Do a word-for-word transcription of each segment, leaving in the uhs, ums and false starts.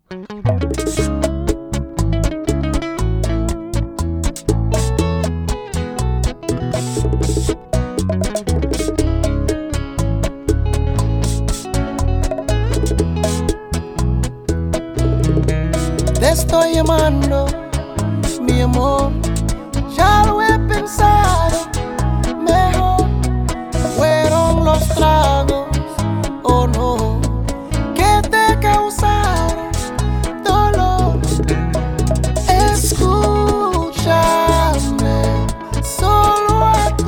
Te estoy llamando, mi amor, ya lo he pensado. Mejor fueron los tragos, o no, que te causaron dolor. Escúchame, solo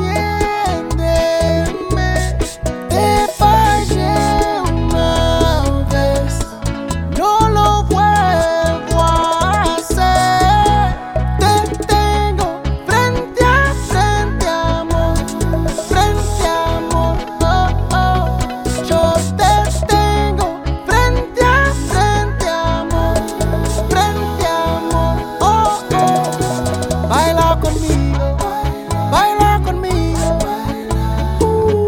atiéndeme. Te fallé una vez, no lo vuelvo a hacer. Te tengo frente a frente, amor, frente, amor, oh, oh. Yo te tengo frente a frente, amor, frente, amor, oh, oh. Baila conmigo, baila conmigo, uh,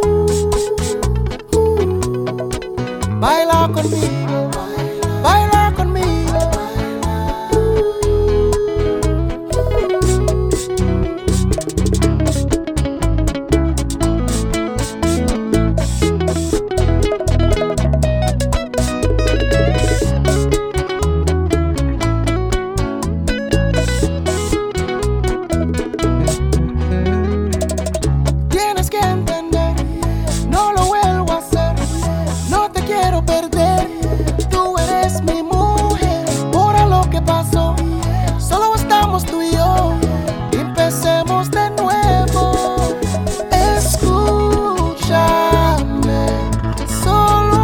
uh. Baila conmigo, baila conmigo, uh, Tienes que entender, no lo vuelvo a hacer. No te quiero perder, tú eres mi mujer. Por lo que pasó, solo estamos tú y yo. Empecemos de nuevo. Escúchame, solo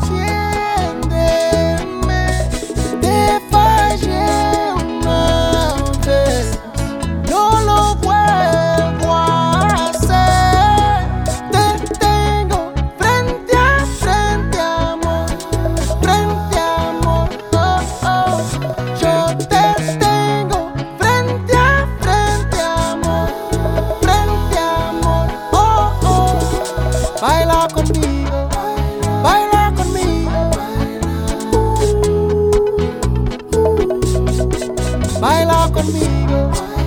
atiéndeme. Te fallé una vez, no lo vuelvo a hacer. Te tengo frente a frente, amor, frente, amor, oh, oh. Yo te tengo frente a frente, amor, frente, amor, oh, oh. Baila conmigo, baila conmigo, uh, uh. Baila conmigo.